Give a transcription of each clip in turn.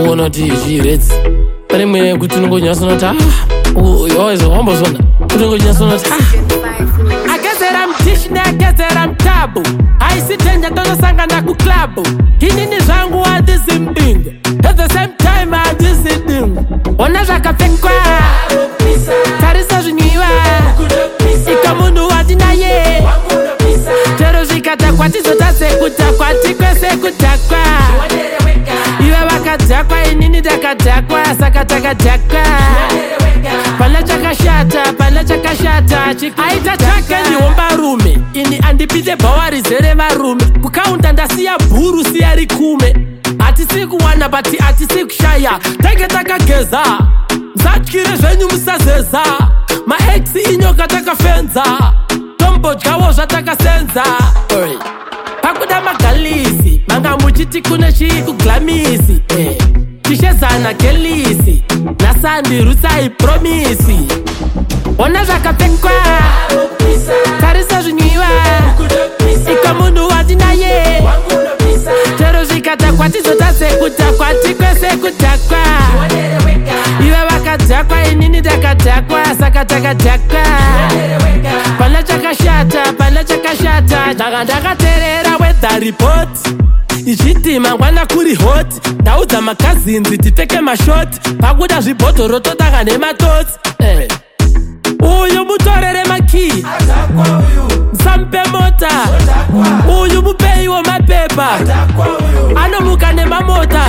unoti zviretse pane mwe kuti unongonyasonota yoizo wambozona kuti ungonyasonota agezera mtishi neagezera mtabu aisitenja ndozosangana kuklabu inini zvangu hadisi mbingo at the same time hadisi dingo ona zvakapfekwa tarisa zvinwiwa ikamunhu wati naye chero zvikadhakwa tizotadze kudhakwa tikwese kudhakwa iwe vakadhakwa inini ndakadhakwa saka takadhakwa pana chakashata aita chake ndihombarume ini andipite bhawa rizere varume kukaunda ndasiya bhuru siya rikume hatisi kuwana bati hatisi kushaya tange takageza musatyire zvenyu musazeza maex inyoka takafenza tombodyawo zvatakasenza pakuda magalisi manga muchiti kune chii kuglamisi tishezana gelisi nasandi rusai promisi ona zvakapfekwa tarisa zvinwiwa ikamunhu wati naye chero zvikadhakwa tizotadze kudhakwa tikwese kudhakwa iwe vakadhakwa inini ndakadhakwa saka takadhakwa pana chakashata ndaka ndakateerera weather report ichiti mangwana kuri hot ndaudza makazinzi tipfeke mashoti pakuda zvibhodhoro totanga nematotsi uyu mutorere makii musamupe mota uyu mupeiwo mapepa anomuka nemamota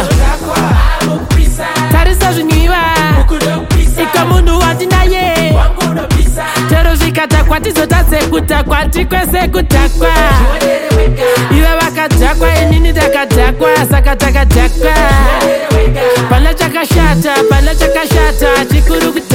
tarisa zvinwiwa ikamunhu wati naye chero zvikadhakwa tizotadze kudhakwa tikwese kudhakwa iwe vakadhakwa inini ndakadhakwa saka takadhakwa pana chakashata chikuru